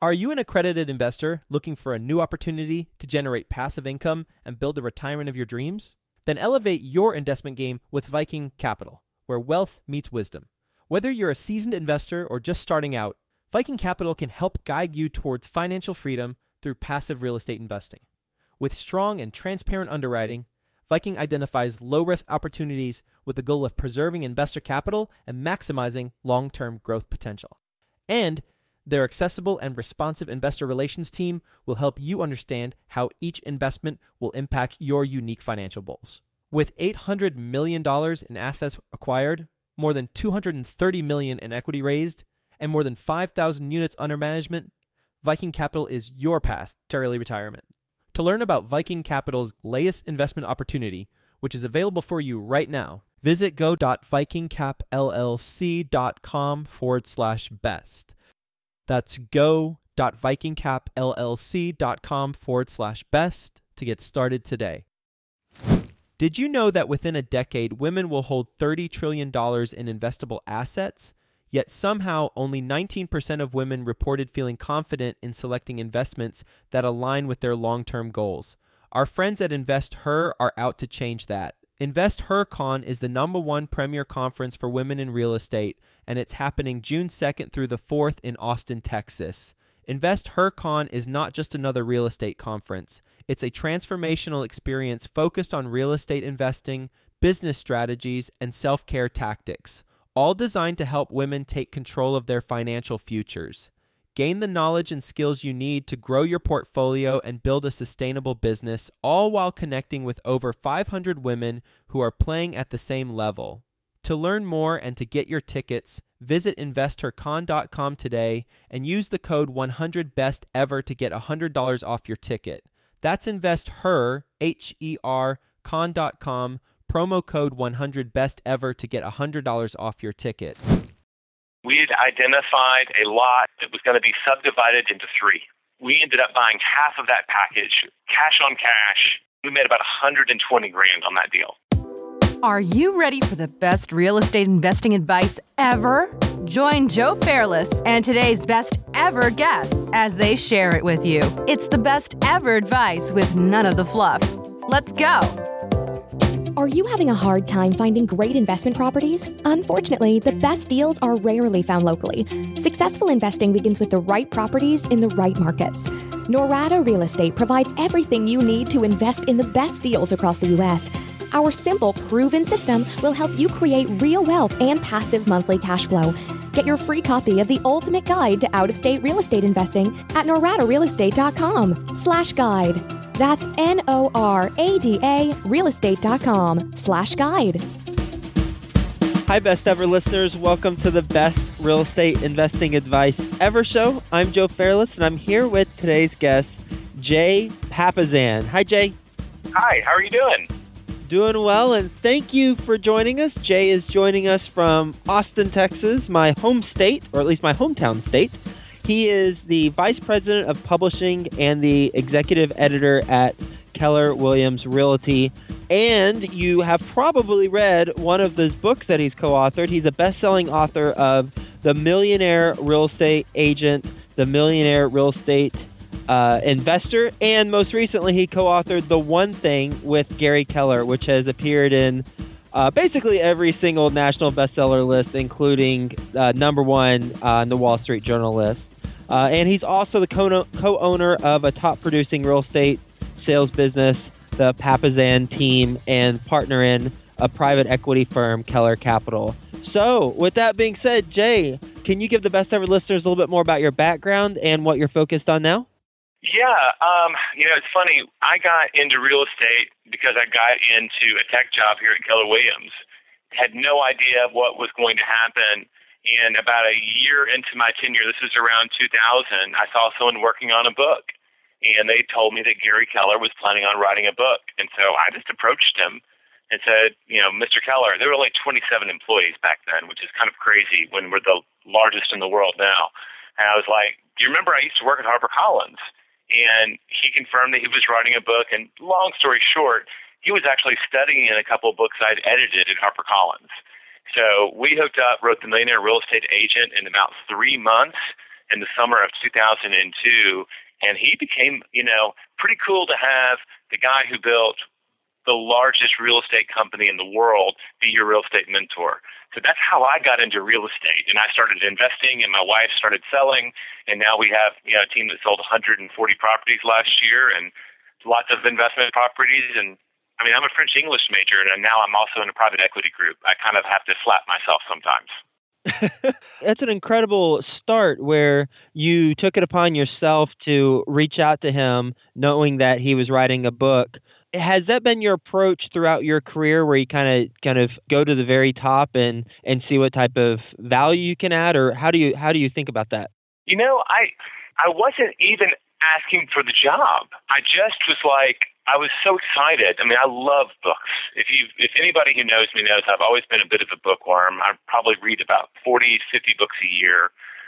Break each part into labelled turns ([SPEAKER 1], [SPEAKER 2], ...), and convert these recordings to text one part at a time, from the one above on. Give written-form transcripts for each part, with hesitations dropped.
[SPEAKER 1] Are you an accredited investor looking for a new opportunity to generate passive income and build the retirement of your dreams? Then elevate your investment game with Viking Capital, where wealth meets wisdom. Whether you're a seasoned investor or just starting out, Viking Capital can help guide you towards financial freedom through passive real estate investing. With strong and transparent underwriting, Viking identifies low-risk opportunities with the goal of preserving investor capital and maximizing long-term growth potential. And their accessible and responsive investor relations team will help you understand how each investment will impact your unique financial goals. With $800 million in assets acquired, more than $230 million in equity raised, and more than 5,000 units under management, Viking Capital is your path to early retirement. To learn about Viking Capital's latest investment opportunity, which is available for you right now, visit go.vikingcapllc.com/best. That's go.vikingcapllc.com/best to get started today. Did you know that within a decade, women will hold $30 trillion in investable assets? Yet somehow only 19% of women reported feeling confident in selecting investments that align with their long-term goals. Our friends at InvestHer are out to change that. InvestHerCon is the #1 premier conference for women in real estate, and it's happening June 2nd through the 4th in Austin, Texas. InvestHerCon is not just another real estate conference. It's a transformational experience focused on real estate investing, business strategies, and self-care tactics, all designed to help women take control of their financial futures. Gain the knowledge and skills you need to grow your portfolio and build a sustainable business, all while connecting with over 500 women who are playing at the same level. To learn more and to get your tickets, visit InvestHerCon.com today and use the code 100BESTEVER to get $100 off your ticket. That's InvestHer, H-E-R, con.com, promo code 100BESTEVER to get $100 off your ticket.
[SPEAKER 2] We had identified a lot that was going to be subdivided into 3. We ended up buying half of that package, cash on cash. We made about $120,000 on that deal.
[SPEAKER 3] Are you ready for the best real estate investing advice ever? Join Joe Fairless and today's best ever guests as they share it with you. It's the best ever advice with none of the fluff. Let's go.
[SPEAKER 4] Are you having a hard time finding great investment properties? Unfortunately, the best deals are rarely found locally. Successful investing begins with the right properties in the right markets. Norada Real Estate provides everything you need to invest in the best deals across the U.S. Our simple, proven system will help you create real wealth and passive monthly cash flow. Get your free copy of the ultimate guide to out-of-state real estate investing at noradarealestate.com/guide. That's NORADA realestate.com/guide.
[SPEAKER 5] Hi, Best Ever listeners. Welcome to the Best Real Estate Investing Advice Ever show. I'm Joe Fairless, and I'm here with today's guest, Jay Papasan. Hi, Jay.
[SPEAKER 2] Hi, how are you doing?
[SPEAKER 5] Doing well, and thank you for joining us. Jay is joining us from Austin, Texas, my home state, or at least my hometown state. He is the Vice President of Publishing and the Executive Editor at Keller Williams Realty. And you have probably read one of those books that he's co-authored. He's a best-selling author of The Millionaire Real Estate Agent, The Millionaire Real Estate Investor, and most recently he co-authored The One Thing with Gary Keller, which has appeared in basically every single national bestseller list, including #1 on the Wall Street Journal list. And he's also the co-owner of a top-producing real estate sales business, the Papasan team, and partner in a private equity firm, Keller Capital. So, with that being said, Jay, can you give the Best Ever listeners a little bit more about your background and what you're focused on now?
[SPEAKER 2] Yeah, it's funny. I got into real estate because I got into a tech job here at Keller Williams. Had no idea what was going to happen. And about a year into my tenure, this was around 2000, I saw someone working on a book. And they told me that Gary Keller was planning on writing a book. And so I just approached him and said, Mr. Keller, there were only 27 employees back then, which is kind of crazy when we're the largest in the world now. And I was like, do you remember I used to work at HarperCollins? And he confirmed that he was writing a book. And long story short, he was actually studying in a couple of books I'd edited at HarperCollins. So we hooked up, wrote The Millionaire Real Estate Agent in about 3 months, in the summer of 2002. And he became, pretty cool to have the guy who built the largest real estate company in the world be your real estate mentor. So that's how I got into real estate. And I started investing, and my wife started selling. And now we have a team that sold 140 properties last year and lots of investment properties. And I mean, I'm a French English major, and now I'm also in a private equity group. I kind of have to slap myself sometimes.
[SPEAKER 5] That's an incredible start where you took it upon yourself to reach out to him knowing that he was writing a book. Has that been your approach throughout your career where you kind of go to the very top and see what type of value you can add, or how do you think about that?
[SPEAKER 2] I wasn't even asking for the job. I just was like, I was so excited. I mean, I love books. If anybody who knows me knows I've always been a bit of a bookworm. I probably read about 40, 50 books a year.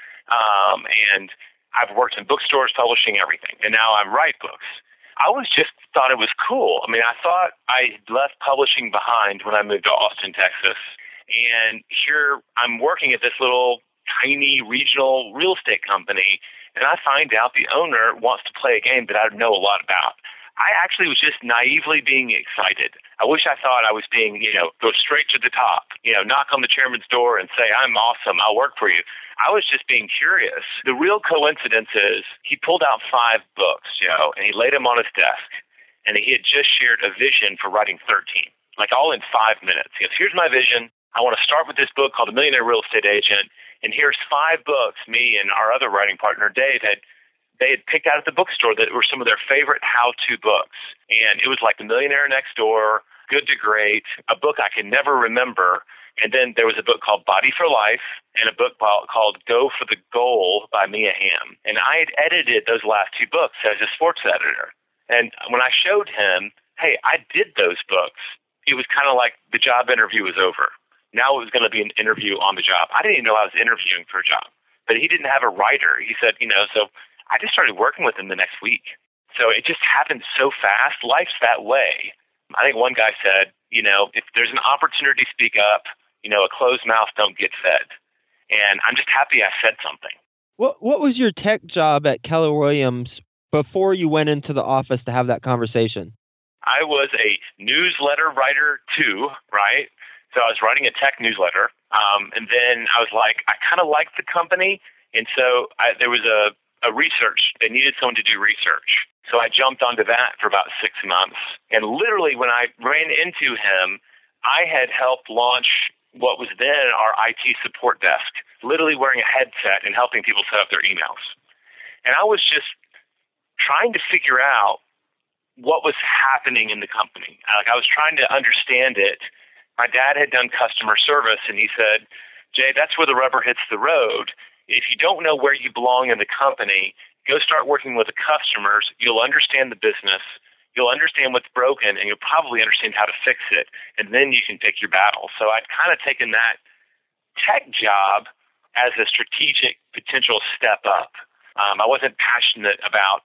[SPEAKER 2] And I've worked in bookstores, publishing everything. And now I write books. I thought it was cool. I mean, I thought I left publishing behind when I moved to Austin, Texas. And here I'm working at this little tiny regional real estate company. And I find out the owner wants to play a game that I know a lot about. I actually was just naively being excited. I wish I thought I was being, go straight to the top, knock on the chairman's door and say, I'm awesome, I'll work for you. I was just being curious. The real coincidence is he pulled out 5 books, and he laid them on his desk. And he had just shared a vision for writing 13, like all in 5 minutes. He goes, here's my vision. I want to start with this book called The Millionaire Real Estate Agent. And here's 5 books me and our other writing partner, Dave, they had picked out at the bookstore that were some of their favorite how-to books. And it was like The Millionaire Next Door, Good to Great, a book I can never remember. And then there was a book called Body for Life and a book called Go for the Goal by Mia Hamm. And I had edited those last 2 books as a sports editor. And when I showed him, hey, I did those books, it was kind of like the job interview was over. Now it was going to be an interview on the job. I didn't even know I was interviewing for a job. But he didn't have a writer. He said, so I just started working with him the next week. So it just happened so fast. Life's that way. I think one guy said, if there's an opportunity to speak up, a closed mouth don't get fed. And I'm just happy I said something.
[SPEAKER 5] What was your tech job at Keller Williams before you went into the office to have that conversation?
[SPEAKER 2] I was a newsletter writer too, right? So I was writing a tech newsletter. And then I was like, I kind of liked the company. And so there was a research. They needed someone to do research. So I jumped onto that for about 6 months. And literally when I ran into him, I had helped launch what was then our IT support desk, literally wearing a headset and helping people set up their emails. And I was just trying to figure out what was happening in the company. I was trying to understand it. My dad had done customer service, and he said, Jay, that's where the rubber hits the road. If you don't know where you belong in the company, go start working with the customers. You'll understand the business. You'll understand what's broken, and you'll probably understand how to fix it. And then you can pick your battle. So I'd kind of taken that tech job as a strategic potential step up. I wasn't passionate about,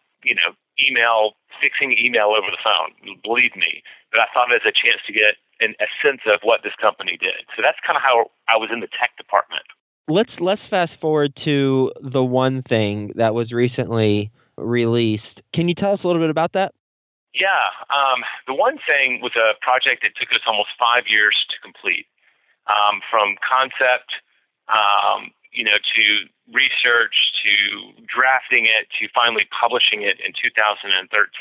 [SPEAKER 2] fixing email over the phone, believe me. But I thought it as a chance to get a sense of what this company did. So that's kind of how I was in the tech department.
[SPEAKER 5] Let's fast forward to The One Thing that was recently released. Can you tell us a little bit about that?
[SPEAKER 2] Yeah. The One Thing was a project that took us almost 5 years to complete, from concept, to research, to drafting it, to finally publishing it in 2013.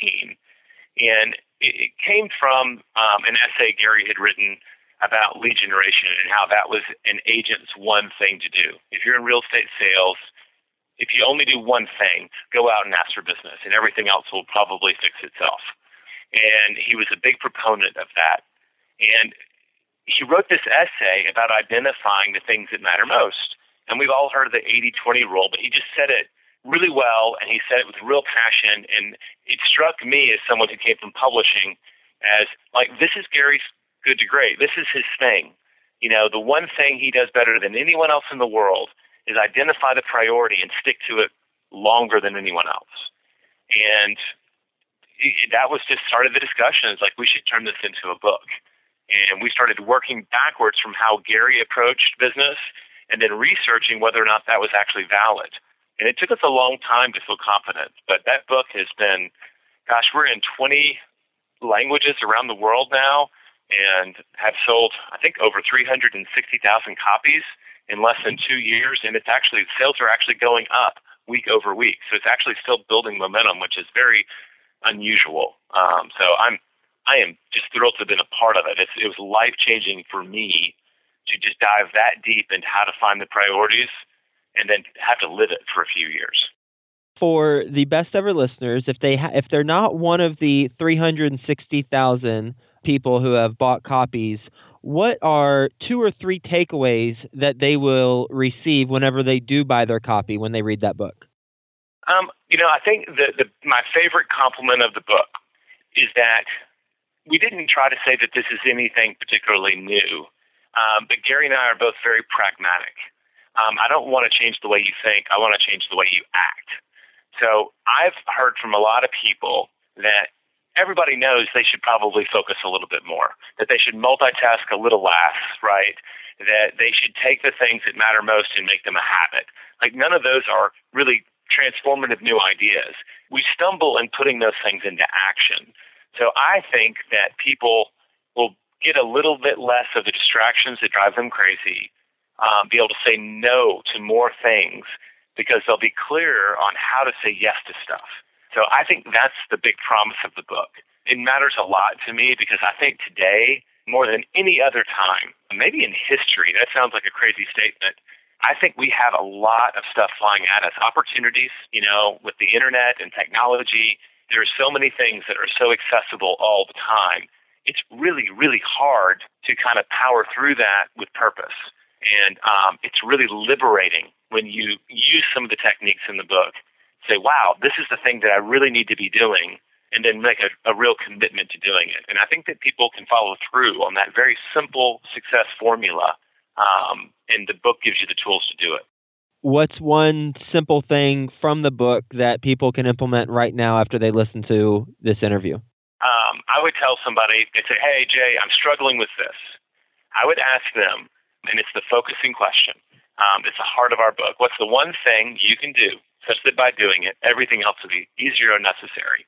[SPEAKER 2] And it came from an essay Gary had written about lead generation and how that was an agent's one thing to do. If you're in real estate sales, if you only do one thing, go out and ask for business, and everything else will probably fix itself. And he was a big proponent of that. And he wrote this essay about identifying the things that matter most. And we've all heard of the 80-20 rule, but he just said it really well, and he said it with real passion. And it struck me as someone who came from publishing as, like, this is Gary's good to great. This is his thing. The one thing he does better than anyone else in the world is identify the priority and stick to it longer than anyone else. And that was just started the discussions, like we should turn this into a book. And we started working backwards from how Gary approached business and then researching whether or not that was actually valid. And it took us a long time to feel confident. But that book has been, gosh, we're in 20 languages around the world now and have sold, I think, over 360,000 copies in less than 2 years. And sales are actually going up week over week. So it's actually still building momentum, which is very unusual. So I am just thrilled to have been a part of it. It was life-changing for me to just dive that deep into how to find the priorities and then have to live it for a few years.
[SPEAKER 5] For the best ever listeners, if they're not one of the 360,000 people who have bought copies, what are 2 or 3 takeaways that they will receive whenever they do buy their copy when they read that book?
[SPEAKER 2] I think my favorite compliment of the book is that we didn't try to say that this is anything particularly new, but Gary and I are both very pragmatic. I don't want to change the way you think. I want to change the way you act. So I've heard from a lot of people that everybody knows they should probably focus a little bit more, that they should multitask a little less, right? That they should take the things that matter most and make them a habit. Like, none of those are really transformative new ideas. We stumble in putting those things into action. So I think that people will get a little bit less of the distractions that drive them crazy, be able to say no to more things because they'll be clearer on how to say yes to stuff. So I think that's the big promise of the book. It matters a lot to me because I think today, more than any other time, maybe in history, that sounds like a crazy statement, I think we have a lot of stuff flying at us. Opportunities, with the internet and technology, there are so many things that are so accessible all the time. It's really, really hard to kind of power through that with purpose. And it's really liberating when you use some of the techniques in the book, say, wow, this is the thing that I really need to be doing, and then make a real commitment to doing it. And I think that people can follow through on that very simple success formula, and the book gives you the tools to do it.
[SPEAKER 5] What's one simple thing from the book that people can implement right now after they listen to this interview?
[SPEAKER 2] I would tell somebody, they'd say, hey, Jay, I'm struggling with this. I would ask them, and it's the focusing question. It's the heart of our book. What's the one thing you can do such that by doing it, everything else will be easier or necessary?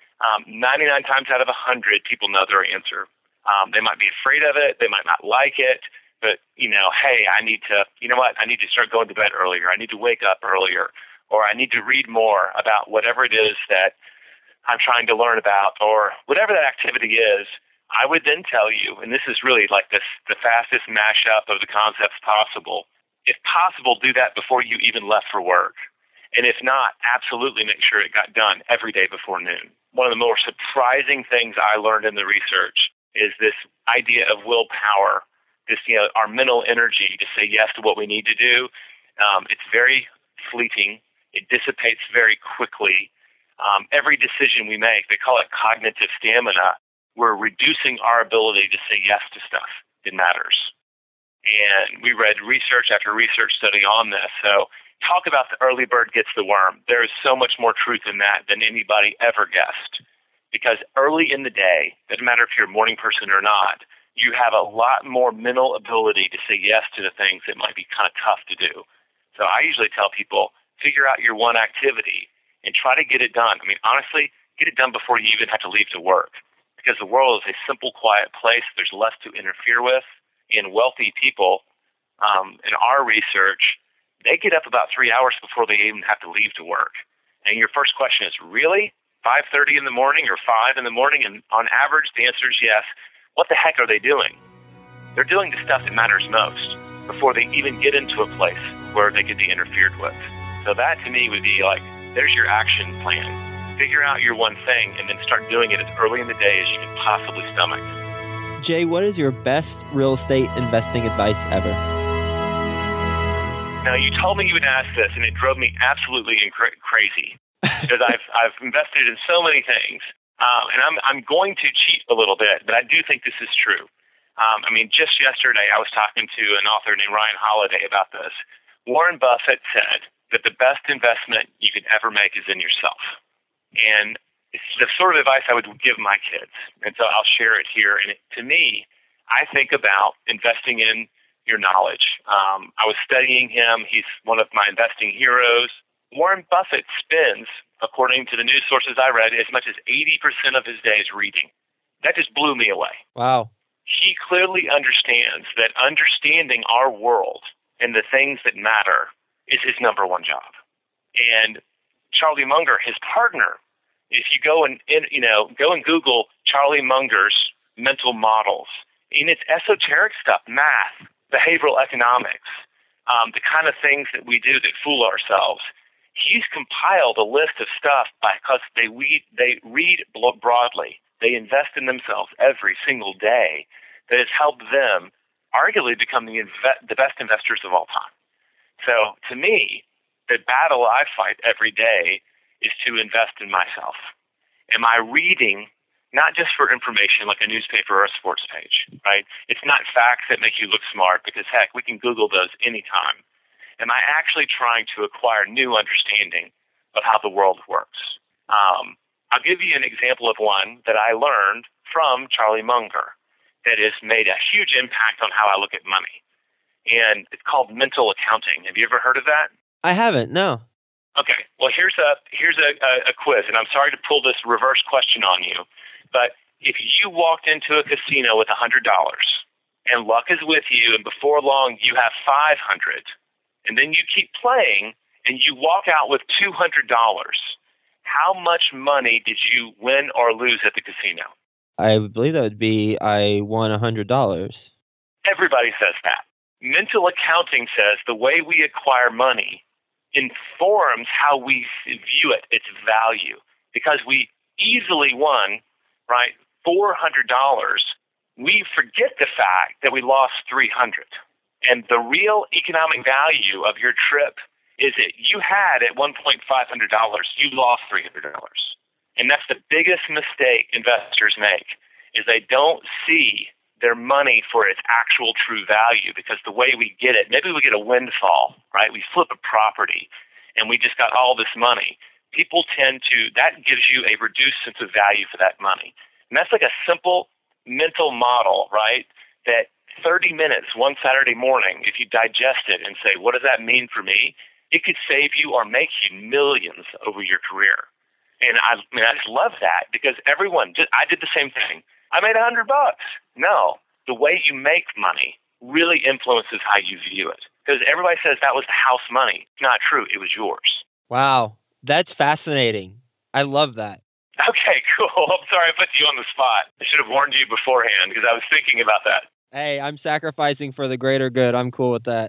[SPEAKER 2] 99 times out of 100, people know their answer. They might be afraid of it. They might not like it. But, hey, I need to start going to bed earlier. I need to wake up earlier. Or I need to read more about whatever it is that I'm trying to learn about, or whatever that activity is. I would then tell you, and this is really like the fastest mashup of the concepts possible, if possible, do that before you even left for work. And if not, absolutely make sure it got done every day before noon. One of the more surprising things I learned in the research is this idea of willpower, this, our mental energy to say yes to what we need to do. It's very fleeting. It dissipates very quickly. Every decision we make, they call it cognitive stamina. We're reducing our ability to say yes to stuff that matters. And we read research after research study on this. So talk about the early bird gets the worm. There is so much more truth in that than anybody ever guessed. Because early in the day, doesn't matter if you're a morning person or not, you have a lot more mental ability to say yes to the things that might be kind of tough to do. So I usually tell people, figure out your one activity and try to get it done. I mean, honestly, get it done before you even have to leave to work. Because the world is a simple, quiet place. There's less to interfere with. And wealthy people, in our research, they get up about 3 hours before they even have to leave to work. And your first question is, really? 5:30 in the morning or 5 in the morning? And on average, the answer is yes. What the heck are they doing? They're doing the stuff that matters most before they even get into a place where they could be interfered with. So that, to me, would be like, there's your action plan. Figure out your one thing and then start doing it as early in the day as you can possibly stomach.
[SPEAKER 5] Jay, what is your best real estate investing advice ever?
[SPEAKER 2] Now, you told me you would ask this, and it drove me absolutely crazy because I've invested in so many things, and I'm going to cheat a little bit, but I do think this is true. Just yesterday, I was talking to an author named Ryan Holiday about this. Warren Buffett said that the best investment you could ever make is in yourself. And it's the sort of advice I would give my kids. And so I'll share it here. And to me, I think about investing in your knowledge. I was studying him. He's one of my investing heroes. Warren Buffett spends, according to the news sources I read, as much as 80% of his days reading. That just blew me away.
[SPEAKER 5] Wow.
[SPEAKER 2] He clearly understands that understanding our world and the things that matter is his number one job. And Charlie Munger, his partner, if you go and Google Charlie Munger's mental models, and it's esoteric stuff, math, behavioral economics, the kind of things that we do that fool ourselves. He's compiled a list of stuff because they read broadly. They invest in themselves every single day that has helped them arguably become the best investors of all time. So to me, the battle I fight every day is to invest in myself. Am I reading not just for information like a newspaper or a sports page, right? It's not facts that make you look smart because, heck, we can Google those anytime. Am I actually trying to acquire new understanding of how the world works? I'll give you an example of one that I learned from Charlie Munger that has made a huge impact on how I look at money. And it's called mental accounting. Have you ever heard of that?
[SPEAKER 5] I haven't, no.
[SPEAKER 2] Okay. Well, here's a quiz, and I'm sorry to pull this reverse question on you, but if you walked into a casino with $100 and luck is with you, and before long you have $500, and then you keep playing and you walk out with $200, how much money did you win or lose at the casino?
[SPEAKER 5] I believe that would be I won $100.
[SPEAKER 2] Everybody says that. Mental accounting says the way we acquire money informs how we view it, its value. Because we easily won, right, $400, we forget the fact that we lost $300. And the real economic value of your trip is that you had at one point $500, you lost $300. And that's the biggest mistake investors make, is they don't see their money for its actual true value, because the way we get it, maybe we get a windfall, right? We flip a property and we just got all this money. People tend to, that gives you a reduced sense of value for that money. And that's like a simple mental model, right? That 30 minutes one Saturday morning, if you digest it and say, what does that mean for me? It could save you or make you millions over your career. And I just love that, because I did the same thing. I made $100. No, the way you make money really influences how you view it. Because everybody says that was the house money. It's not true. It was yours.
[SPEAKER 5] Wow, that's fascinating. I love that.
[SPEAKER 2] Okay, cool. I'm sorry I put you on the spot. I should have warned you beforehand, because I was thinking about that.
[SPEAKER 5] Hey, I'm sacrificing for the greater good. I'm cool with that.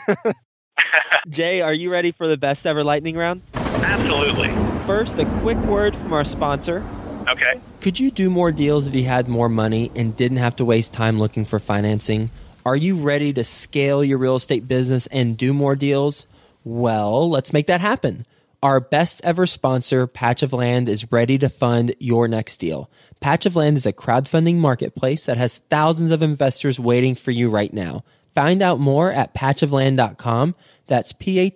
[SPEAKER 5] Jay, are you ready for the best ever lightning round?
[SPEAKER 2] Absolutely.
[SPEAKER 5] First, a quick word from our sponsor.
[SPEAKER 2] Okay.
[SPEAKER 1] Could you do more deals if you had more money and didn't have to waste time looking for financing? Are you ready to scale your real estate business and do more deals? Well, let's make that happen. Our best ever sponsor, Patch of Land, is ready to fund your next deal. Patch of Land is a crowdfunding marketplace that has thousands of investors waiting for you right now. Find out more at patchofland.com. That's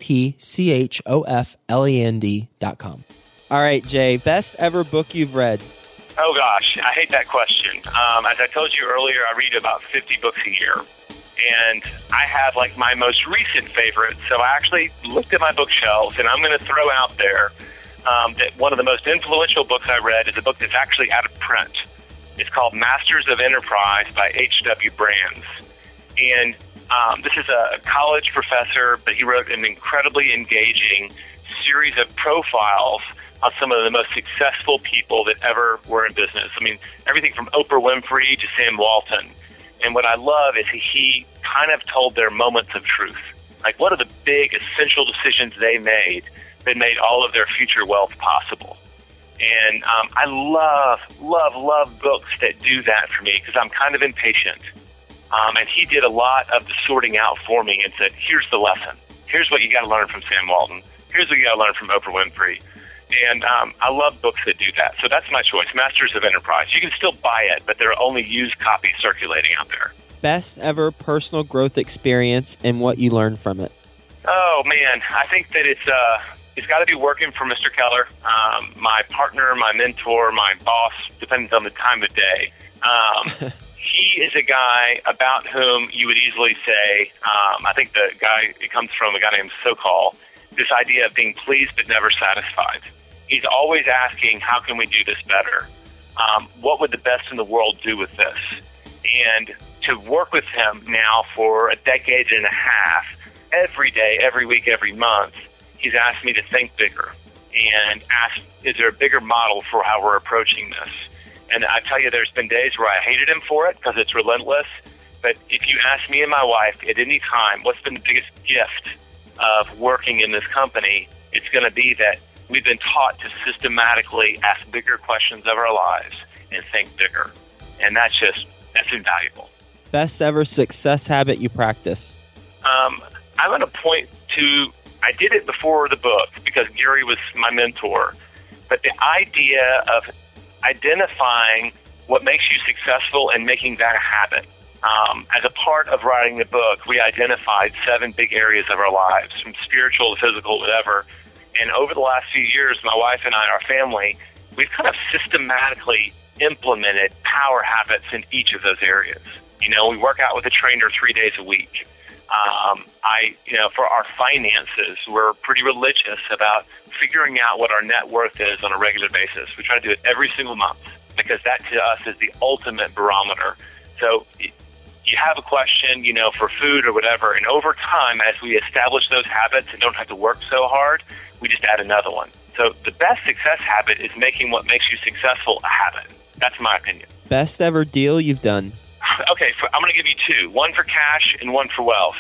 [SPEAKER 1] patchofland.com.
[SPEAKER 5] All right, Jay, best ever book you've read?
[SPEAKER 2] Oh, gosh, I hate that question. As I told you earlier, I read about 50 books a year. And I have, like, my most recent favorite. So I actually looked at my bookshelves, and I'm going to throw out there that one of the most influential books I read is a book that's actually out of print. It's called Masters of Enterprise by H.W. Brands. And this is a college professor, but he wrote an incredibly engaging series of profiles of some of the most successful people that ever were in business. I mean, everything from Oprah Winfrey to Sam Walton. And what I love is he kind of told their moments of truth. Like, what are the big essential decisions they made that made all of their future wealth possible? And I love books that do that for me, because I'm kind of impatient. And he did a lot of the sorting out for me and said, here's the lesson. Here's what you got to learn from Sam Walton. Here's what you got to learn from Oprah Winfrey. And I love books that do that. So that's my choice, Masters of Enterprise. You can still buy it, but there are only used copies circulating out there.
[SPEAKER 5] Best ever personal growth experience and what you learned from it?
[SPEAKER 2] Oh, man. I think that it's got to be working for Mr. Keller, my partner, my mentor, my boss, depends on the time of day. He is a guy about whom you would easily say, I think it comes from a guy named Sokol, this idea of being pleased but never satisfied. He's always asking, how can we do this better? What would the best in the world do with this? And to work with him now for a decade and a half, every day, every week, every month, he's asked me to think bigger and ask, is there a bigger model for how we're approaching this? And I tell you, there's been days where I hated him for it because it's relentless. But if you ask me and my wife at any time, what's been the biggest gift of working in this company, it's going to be that we've been taught to systematically ask bigger questions of our lives and think bigger. And that's invaluable.
[SPEAKER 5] Best ever success habit you practice?
[SPEAKER 2] I'm going to point to, I did it before the book because Gary was my mentor, but the idea of identifying what makes you successful and making that a habit. As a part of writing the book, we identified 7 big areas of our lives, from spiritual to physical, whatever. And over the last few years, my wife and I, our family, we've kind of systematically implemented power habits in each of those areas. We work out with a trainer 3 days a week. For our finances, we're pretty religious about figuring out what our net worth is on a regular basis. We try to do it every single month because that to us is the ultimate barometer. So you have a question, for food or whatever, and over time, as we establish those habits and don't have to work so hard, we just add another one. So the best success habit is making what makes you successful a habit. That's my opinion.
[SPEAKER 5] Best ever deal you've done?
[SPEAKER 2] Okay, I'm going to give you 2, one for cash and one for wealth.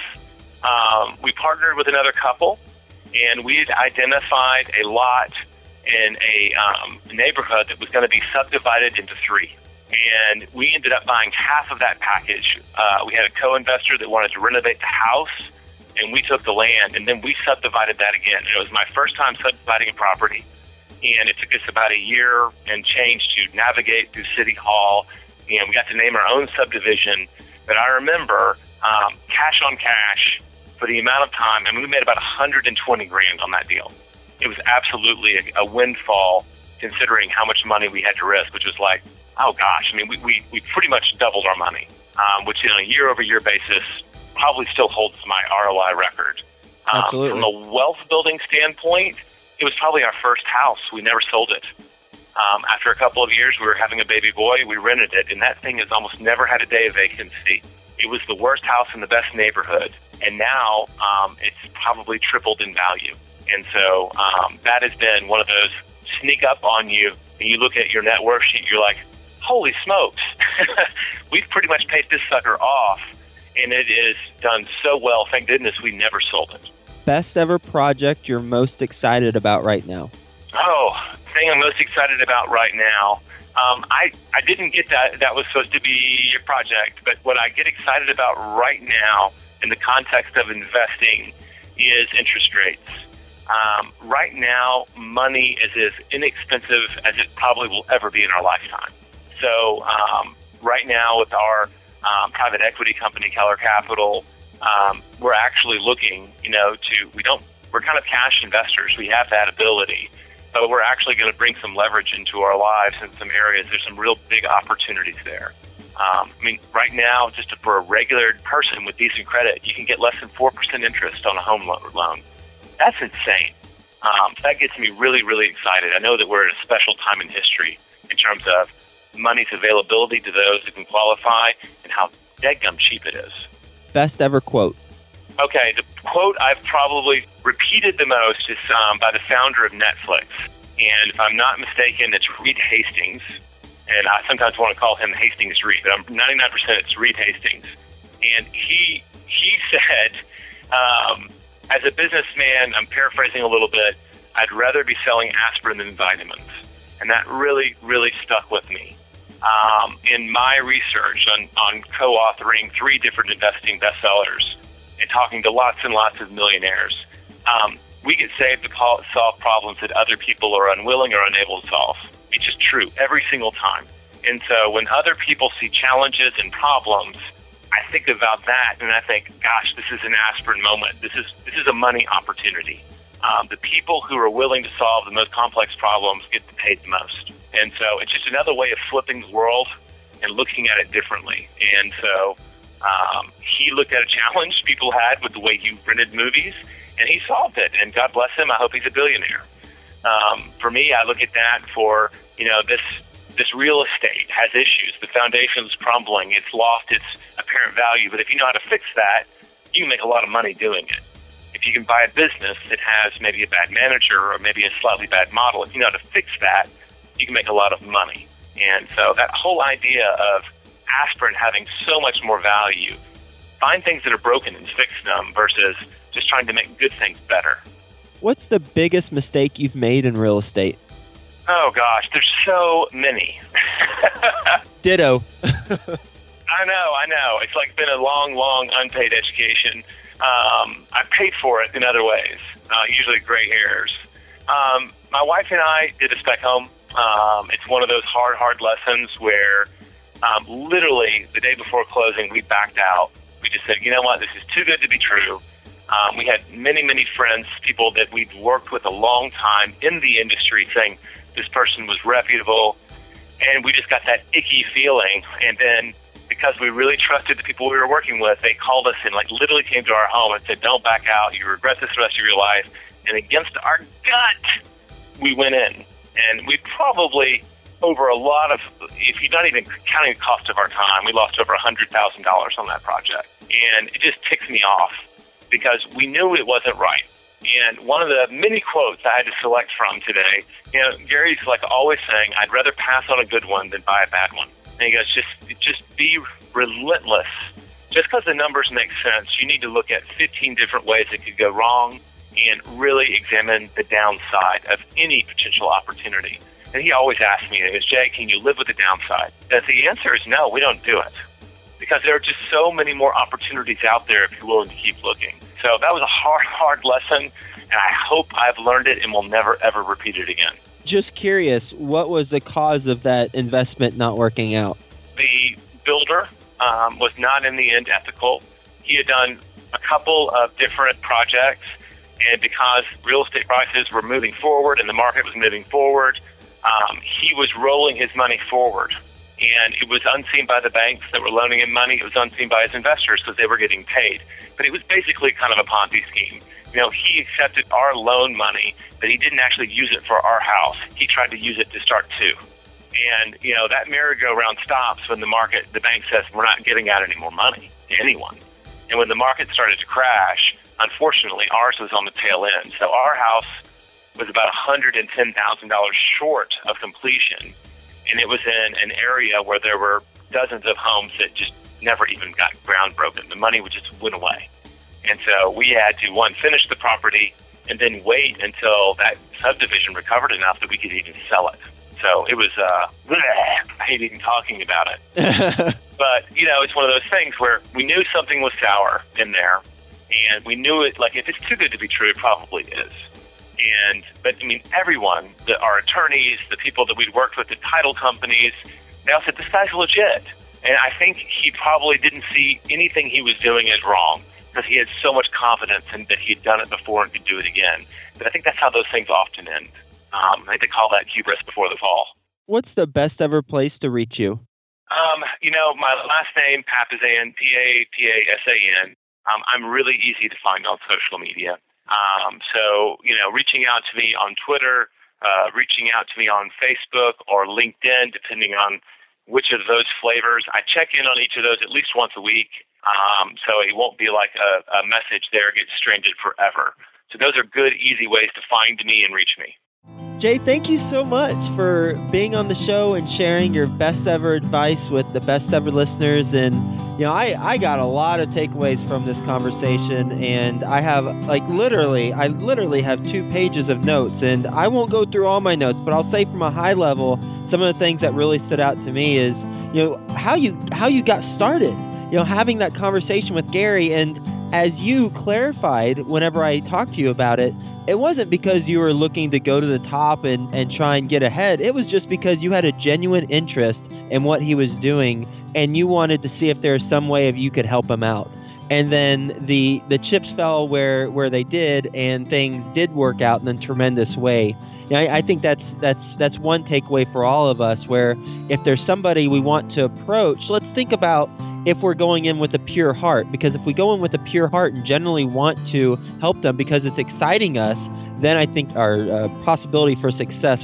[SPEAKER 2] We partnered with another couple, and we had identified a lot in a neighborhood that was going to be subdivided into 3. And we ended up buying half of that package. We had a co-investor that wanted to renovate the house, and we took the land, and then we subdivided that again. And it was my first time subdividing a property, and it took us about a year and change to navigate through City Hall, and we got to name our own subdivision. But I remember cash on cash for the amount of time, and we made about $120,000 on that deal. It was absolutely a windfall considering how much money we had to risk, which was like, oh gosh, we pretty much doubled our money, which on a year-over-year basis probably still holds my ROI record.
[SPEAKER 5] Absolutely.
[SPEAKER 2] From a wealth building standpoint, it was probably our first house. We never sold it. After a couple of years, we were having a baby boy. We rented it, and that thing has almost never had a day of vacancy. It was the worst house in the best neighborhood, and now it's probably tripled in value. And so that has been one of those sneak up on you, and you look at your net worth sheet, you're like, holy smokes, we've pretty much paid this sucker off, and it is done so well. Thank goodness we never sold it.
[SPEAKER 5] Best ever project you're most excited about right now?
[SPEAKER 2] Oh, thing I'm most excited about right now. I didn't get that was supposed to be your project, but what I get excited about right now in the context of investing is interest rates. Right now, money is as inexpensive as it probably will ever be in our lifetime. So right now with our private equity company, Keller Capital, we're actually looking, we're kind of cash investors. We have that ability, but we're actually going to bring some leverage into our lives in some areas. There's some real big opportunities there. Right now, just for a regular person with decent credit, you can get less than 4% interest on a home loan. That's insane. That gets me really, really excited. I know that we're at a special time in history in terms of money's availability to those who can qualify and how deadgum cheap it is.
[SPEAKER 5] Best ever quote?
[SPEAKER 2] Okay, the quote I've probably repeated the most is by the founder of Netflix. And if I'm not mistaken, it's Reed Hastings. And I sometimes want to call him Hastings Reed, but I'm 99% it's Reed Hastings. And he said, as a businessman, I'm paraphrasing a little bit, I'd rather be selling aspirin than vitamins. And that really, really stuck with me. In my research on co-authoring 3 different investing bestsellers and talking to lots and lots of millionaires, we get saved to solve problems that other people are unwilling or unable to solve. It's just true every single time. And so when other people see challenges and problems, I think about that and I think, gosh, this is an aspirin moment. This is a money opportunity. The people who are willing to solve the most complex problems get paid the most. And so it's just another way of flipping the world and looking at it differently. And so he looked at a challenge people had with the way you rented movies, and he solved it. And God bless him. I hope he's a billionaire. For me, I look at that for, this real estate has issues. The foundation's crumbling. It's lost its apparent value. But if you know how to fix that, you can make a lot of money doing it. If you can buy a business that has maybe a bad manager or maybe a slightly bad model, if you know how to fix that, you can make a lot of money. And so that whole idea of aspirin having so much more value, find things that are broken and fix them versus just trying to make good things better.
[SPEAKER 5] What's the biggest mistake you've made in real estate?
[SPEAKER 2] Oh, gosh, there's so many.
[SPEAKER 5] Ditto.
[SPEAKER 2] I know. It's like been a long unpaid education. I paid for it in other ways, usually gray hairs. My wife and I did a spec home. It's one of those hard lessons where literally the day before closing, we backed out. We just said, you know what, this is too good to be true. We had many friends, people that we'd worked with a long time in the industry saying this person was reputable, and we just got that icky feeling. And then because we really trusted the people we were working with, they called us and literally came to our home and said, don't back out, you regret this the rest of your life. And against our gut, we went in. And we probably, over a lot of, if you're not even counting the cost of our time, we lost over $100,000 on that project. And it just ticks me off because we knew it wasn't right. And one of the many quotes I had to select from today, Gary's always saying, I'd rather pass on a good one than buy a bad one. And he goes, just be relentless. Just because the numbers make sense, you need to look at 15 different ways it could go wrong and really examine the downside of any potential opportunity. And he always asks me, he goes, Jay, can you live with the downside? And the answer is no, we don't do it. Because there are just so many more opportunities out there if you're willing to keep looking. So that was a hard lesson, and I hope I've learned it and will never, ever repeat it again.
[SPEAKER 5] Just curious, what was the cause of that investment not working out?
[SPEAKER 2] The builder was not in the end ethical. He had done a couple of different projects, and because real estate prices were moving forward and the market was moving forward, he was rolling his money forward. And it was unseen by the banks that were loaning him money. It was unseen by his investors because they were getting paid. But it was basically kind of a Ponzi scheme. He accepted our loan money, but he didn't actually use it for our house. He tried to use it to start two. And, that merry-go-round stops when the bank says, we're not getting out any more money to anyone. And when the market started to crash, unfortunately, ours was on the tail end. So our house was about $110,000 short of completion. And it was in an area where there were dozens of homes that just never even got ground broken. The money just went away. And so we had to, one, finish the property and then wait until that subdivision recovered enough that we could even sell it. So it was, I hate even talking about it. But, it's one of those things where we knew something was sour in there. And we knew it, if it's too good to be true, it probably is. But everyone, our attorneys, the people that we'd worked with, the title companies, they all said, this guy's legit. And I think he probably didn't see anything he was doing as wrong because he had so much confidence in that he had done it before and could do it again. But I think that's how those things often end. I think they call that hubris before the fall.
[SPEAKER 5] What's the best ever place to reach you?
[SPEAKER 2] My last name, Papasan, Papasan. I'm really easy to find on social media. So, reaching out to me on Twitter, reaching out to me on Facebook or LinkedIn, depending on which of those flavors. I check in on each of those at least once a week. So it won't be like a message there gets stranded forever. So those are good, easy ways to find me and reach me.
[SPEAKER 5] Jay, thank you so much for being on the show and sharing your best ever advice with the best ever listeners. And, I got a lot of takeaways from this conversation, and I have literally have 2 pages of notes, and I won't go through all my notes, but I'll say from a high level, some of the things that really stood out to me is, how you got started, having that conversation with Gary. And as you clarified whenever I talked to you about it, it wasn't because you were looking to go to the top and try and get ahead. It was just because you had a genuine interest in what he was doing, and you wanted to see if there was some way of you could help him out. And then the chips fell where they did, and things did work out in a tremendous way. I think that's one takeaway for all of us, where if there's somebody we want to approach, let's think about, if we're going in with a pure heart. Because if we go in with a pure heart and generally want to help them because it's exciting us, then I think our probability for success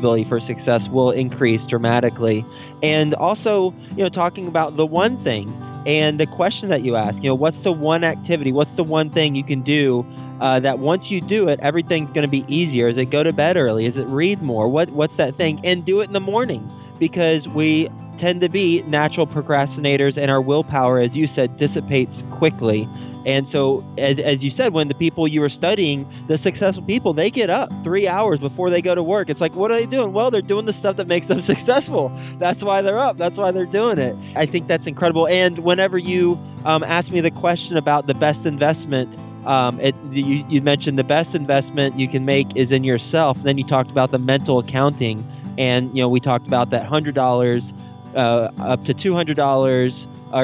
[SPEAKER 5] will increase dramatically. And also, talking about the one thing and the question that you ask, what's the one activity, what's the one thing you can do that once you do it, everything's going to be easier? Is it go to bed early? Is it read more? What's that thing? And do it in the morning, because we tend to be natural procrastinators and our willpower, as you said, dissipates quickly. And so, as you said, when the people you were studying, the successful people, they get up 3 hours before they go to work. It's like, what are they doing? Well, they're doing the stuff that makes them successful. That's why they're up. That's why they're doing it. I think that's incredible. And whenever you asked me the question about the best investment, you mentioned the best investment you can make is in yourself. Then you talked about the mental accounting. And, we talked about that $100 up to $200.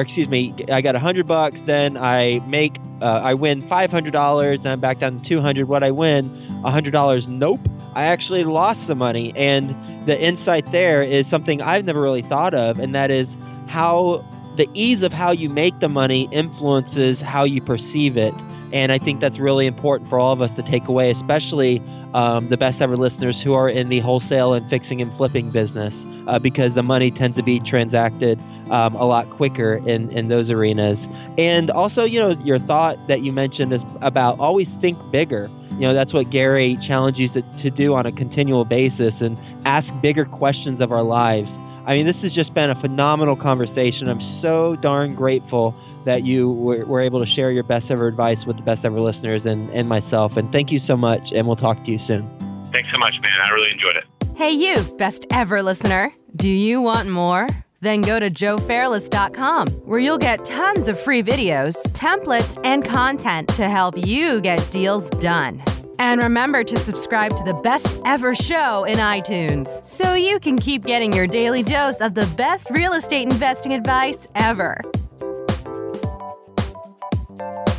[SPEAKER 5] I got $100, then I win $500, and I'm back down to $200. What I win, $100. Nope, I actually lost the money. And the insight there is something I've never really thought of, and that is how the ease of how you make the money influences how you perceive it. And I think that's really important for all of us to take away, especially the best ever listeners who are in the wholesale and fixing and flipping business, because the money tends to be transacted a lot quicker in those arenas. And also, your thought that you mentioned is about always think bigger. That's what Gary challenges you to do on a continual basis, and ask bigger questions of our lives. I mean, this has just been a phenomenal conversation. I'm so darn grateful that you were able to share your best ever advice with the best ever listeners and myself. And thank you so much, and we'll talk to you soon.
[SPEAKER 2] Thanks so much, man. I really enjoyed it.
[SPEAKER 3] Hey, you, best ever listener. Do you want more? Then go to joefairless.com, where you'll get tons of free videos, templates, and content to help you get deals done. And remember to subscribe to the Best Ever Show in iTunes, so you can keep getting your daily dose of the best real estate investing advice ever.